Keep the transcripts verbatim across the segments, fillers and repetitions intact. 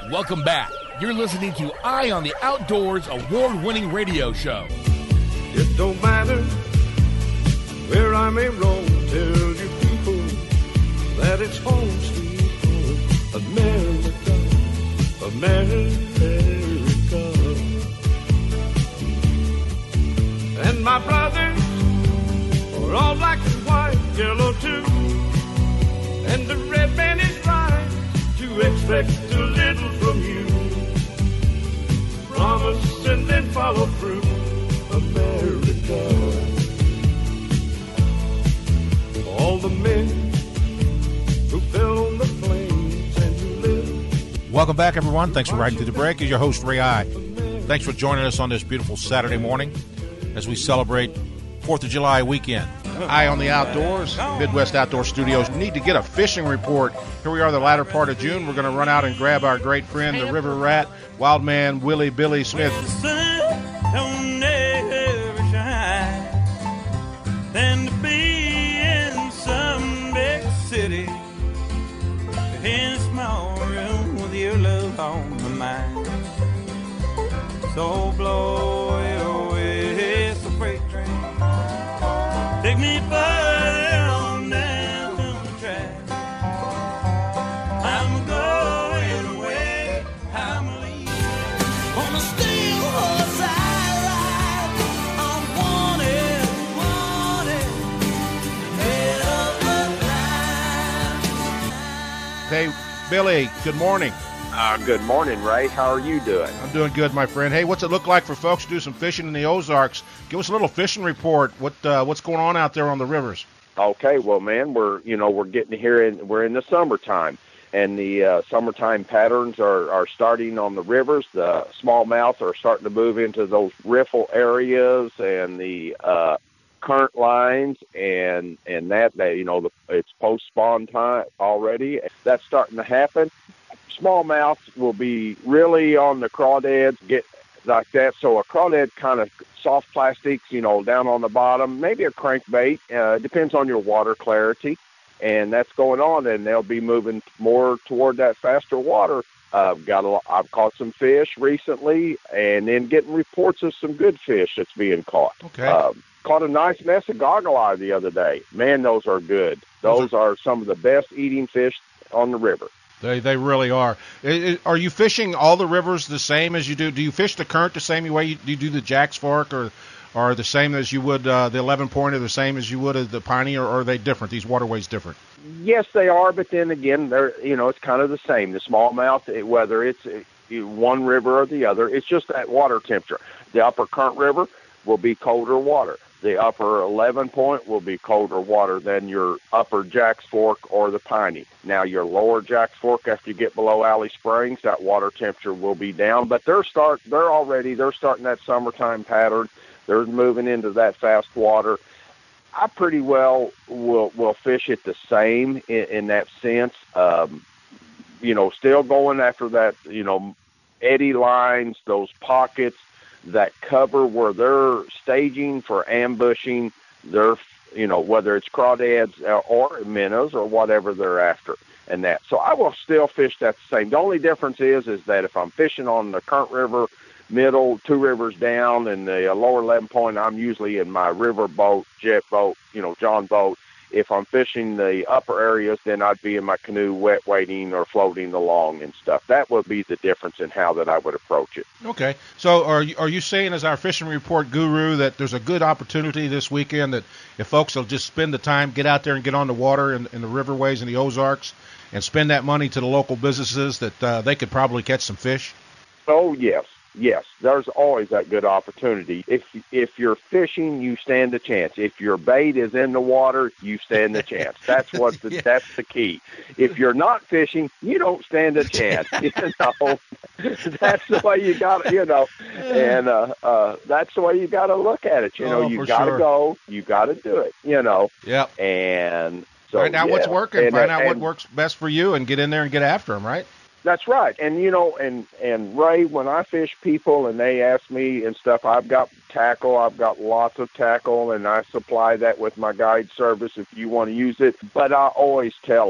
Welcome back. You're listening to Eye on the Outdoors award-winning radio show. It don't matter where I may roam, tell you people that it's home sweet home, America, America. And my brothers are all black and white, yellow too, and the red man is right to expect a little from you. Promise and then follow through, America. All the men who fell on the flames and who lived. Welcome back, everyone. Thanks for riding through the break. Is your host, Ray Eye. Thanks for joining us on this beautiful Saturday morning as we celebrate fourth of July weekend. Eye on the Outdoors, Midwest Outdoor Studios. We need to get a fishing report. Here we are, the latter part of June. We're going to run out and grab our great friend, the river rat, Wildman Willie Billy Smith. The sun don't never shine than to be in some big city, in a small room with your love on my mind. So blow away the freight train, take me further on down the track. I'm going away, I'm leaving. On a steel horse I ride, I'm wanted, wanted, head of the line. Hey, Billy, good morning. Uh, good morning, Ray. How are you doing? I'm doing good, my friend. Hey, what's it look like for folks to do some fishing in the Ozarks? Give us a little fishing report. What uh, what's going on out there on the rivers? Okay, well, man, we're you know we're getting here in we're in the summertime, and the uh, summertime patterns are, are starting on the rivers. The smallmouth are starting to move into those riffle areas and the uh, current lines, and and that that you know the, it's post spawn time already. That's starting to happen. Smallmouth will be really on the crawdads, get like that. So a crawdad kind of soft plastics, you know, down on the bottom, maybe a crankbait. Uh, depends on your water clarity, and that's going on. And they'll be moving more toward that faster water. Uh, got a, I've caught some fish recently, and then getting reports of some good fish that's being caught. Okay. Uh, caught a nice mess of goggle eye the other day. Man, those are good. Those, those are, are some of the best eating fish on the river. They they really are. I, I, are you fishing all the rivers the same as you do? Do you fish the current the same way you, you do the Jack's Fork, or are the same as you would uh, the eleven pointer, the same as you would uh, the Piney, or, or are they different? These waterways different? Yes, they are, but then again, they're you know it's kind of the same. The smallmouth, whether it's one river or the other, it's just that water temperature. The upper current river will be colder water. The upper eleven point will be colder water than your upper Jack's Fork or the Piney. Now, your lower Jack's Fork, after you get below Alley Springs, that water temperature will be down. But they're start they're already they're starting that summertime pattern. They're moving into that fast water. I pretty well will will fish it the same in, in that sense. Um, you know, still going after that. You know, eddy lines, those pockets that cover where they're staging for ambushing their, you know, whether it's crawdads or minnows or whatever they're after, and that. So I will still fish that the same. The only difference is, is that if I'm fishing on the current river, middle, two rivers down, and the lower eleven point, I'm usually in my river boat, jet boat, you know, John boat. If I'm fishing the upper areas, then I'd be in my canoe wet wading or floating along and stuff. That would be the difference in how that I would approach it. Okay. So are you, are you saying, as our fishing report guru, that there's a good opportunity this weekend that if folks will just spend the time, get out there and get on the water in, in the riverways in the Ozarks and spend that money to the local businesses, that uh, they could probably catch some fish? Oh, yes. Yes, there's always that good opportunity. If if you're fishing, you stand a chance. If your bait is in the water, you stand a chance. That's what the, yeah. that's the key. If you're not fishing, you don't stand a chance. You know, that's the way you got to, you know, and uh, uh, that's the way you got to look at it. You know, oh, you got to sure. go, you got to do it. You know. Yep. And so find out yeah. what's working. And, find out and, what works best for you, and get in there and get after them. Right. That's right. And, you know, and, and Ray, when I fish people and they ask me and stuff, I've got tackle. I've got lots of tackle, and I supply that with my guide service if you want to use it. But I always tell them,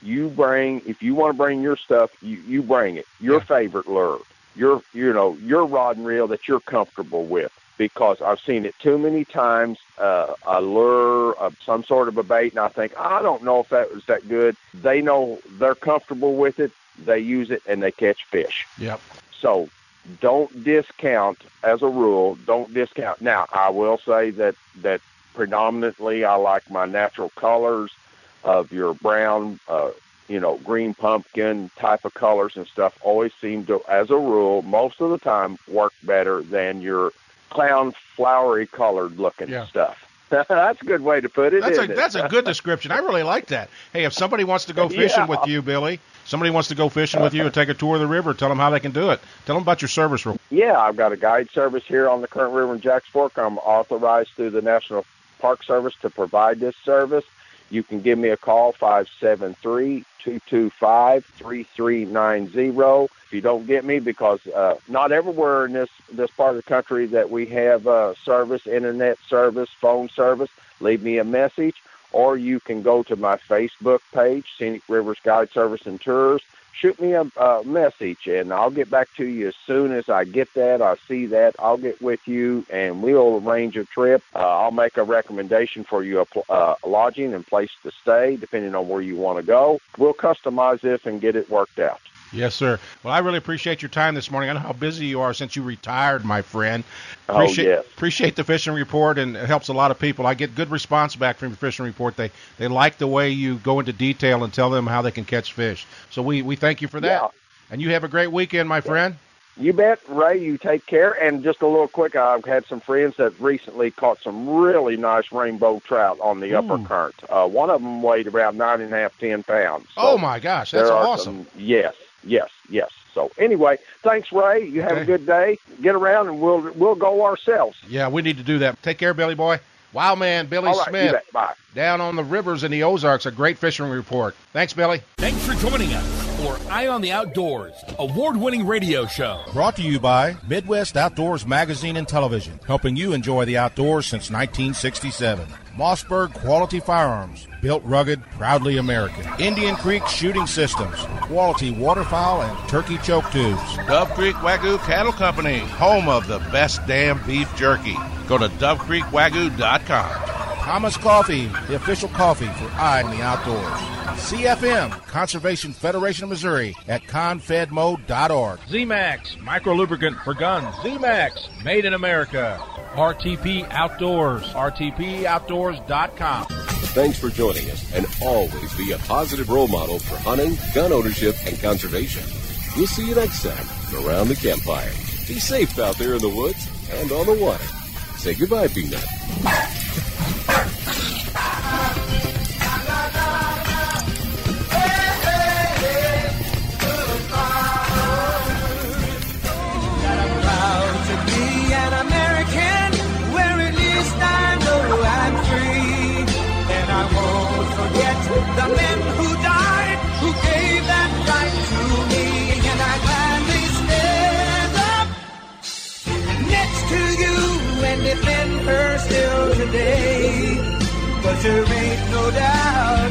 You bring, if you want to bring your stuff, you, you bring it. Your yeah. favorite lure, your, you know, your rod and reel that you're comfortable with. Because I've seen it too many times, uh, a lure, uh, some sort of a bait, and I think, I don't know if that was that good. They know they're comfortable with it. They use it, and they catch fish. Yep. So don't discount, as a rule, don't discount. Now, I will say that, that predominantly I like my natural colors of your brown, uh, you know, green pumpkin type of colors and stuff always seem to, as a rule, most of the time work better than your clown flowery colored looking yeah. stuff. That's a good way to put it. That's, isn't a, it? that's a good description. I really like that. Hey, if somebody wants to go fishing yeah. with you, Billy, somebody wants to go fishing with you and take a tour of the river, tell them how they can do it. Tell them about your service. Yeah, I've got a guide service here on the Current River in Jacks Fork. I'm authorized through the National Park Service to provide this service. You can give me a call, five seven three, two two five, three three nine zero. If you don't get me, because uh, not everywhere in this, this part of the country that we have uh, service, internet service, phone service, leave me a message. Or you can go to my Facebook page, Scenic Rivers Guide Service and Tours. Shoot me a, a message, and I'll get back to you as soon as I get that. I see that. I'll get with you, and we'll arrange a trip. Uh, I'll make a recommendation for you, a uh, lodging and place to stay, depending on where you want to go. We'll customize this and get it worked out. Yes, sir. Well, I really appreciate your time this morning. I know how busy you are since you retired, my friend. Appreciate, oh, yes. Appreciate the fishing report, and it helps a lot of people. I get good response back from your fishing report. They they like the way you go into detail and tell them how they can catch fish. So we, we thank you for that. Yeah. And you have a great weekend, my friend. You bet, Ray. You take care. And just a little quick, I've had some friends that recently caught some really nice rainbow trout on the Ooh. upper current. Uh, one of them weighed around nine and a half, ten pounds. So oh, my gosh. That's awesome. Some, yes. Yes, yes. So anyway, thanks, Ray. You have okay. a good day. Get around, and we'll we'll go ourselves. Yeah, we need to do that. Take care, Billy Boy. Wow, man, Billy All right, Smith. You bet. Bye. Down on the rivers in the Ozarks, a great fishing report. Thanks, Billy. Thanks for joining us for Eye on the Outdoors, award-winning radio show. Brought to you by Midwest Outdoors Magazine and Television, helping you enjoy the outdoors since nineteen sixty-seven. Mossberg Quality Firearms, built rugged, proudly American. Indian Creek Shooting Systems, quality waterfowl and turkey choke tubes. Dove Creek Wagyu Cattle Company, home of the best damn beef jerky. Go to dove creek wagyu dot com. Thomas Coffee, the official coffee for Eye on the Outdoors. C F M, Conservation Federation of Missouri, at confedmo dot org. Z-Max, micro lubricant for guns. Z-Max, made in America. R T P Outdoors, R T P outdoors dot com. Thanks for joining us, and always be a positive role model for hunting, gun ownership, and conservation. We'll see you next time around the campfire. Be safe out there in the woods and on the water. Say goodbye, Peanut. The men who died, who gave that right to me, and I gladly stand up next to you and defend her still today. But there ain't no doubt